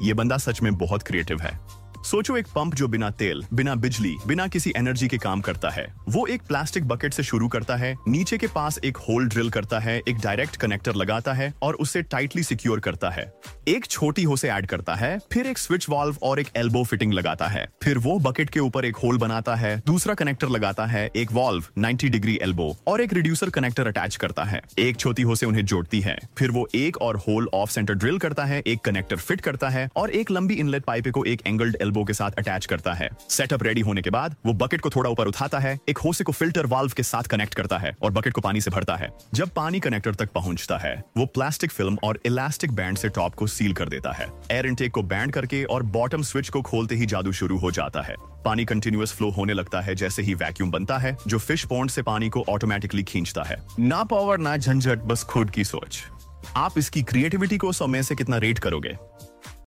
ये बंदा सच में बहुत क्रिएटिव है। सोचो एक पंप जो बिना तेल, बिना बिजली, बिना किसी एनर्जी के काम करता है। वो एक प्लास्टिक बकेट से शुरू करता है, नीचे के पास एक होल ड्रिल करता है, एक डायरेक्ट कनेक्टर लगाता है और उसे टाइटली सिक्योर करता है। एक छोटी होसे ऐड करता है, फिर एक स्विच वाल्व और एक एल्बो फिटिंग लगाता है। फिर वो बकेट के ऊपर एक होल बनाता है, दूसरा कनेक्टर लगाता है, एक वाल्व, 90 डिग्री एल्बो और एक रिड्यूसर कनेक्टर अटैच करता है। एक छोटी होसे उन्हें जोड़ती है। फिर वो एक और होल ऑफ सेंटर ड्रिल करता है, एक कनेक्टर फिट करता है और एक लंबी इनलेट पाइप को एक एंगल्ड एल्बो के साथ अटैच करता है। सेटअप रेडी होने के बाद वो बकेट को थोड़ा ऊपर उठाता है, एक होसे को फिल्टर वाल्व के साथ कनेक्ट करता है और बकेट को पानी से भरता है। जब पानी कनेक्टर तक पहुंचता है, वो प्लास्टिक फिल्म और इलास्टिक बैंड से टॉप को सील कर देता है। एयर इनटेक को बैंड करके और बॉटम स्विच को खोलते ही जादू शुरू हो जाता है। पानी कंटिन्यूअस फ्लो होने लगता है जैसे ही वैक्यूम बनता है, जो फिश पॉन्ड से पानी को ऑटोमेटिकली खींचता है। ना पावर ना झंझट, बस खुद की सोच। आप इसकी क्रिएटिविटी को 100 में से कितना रेट करोगे?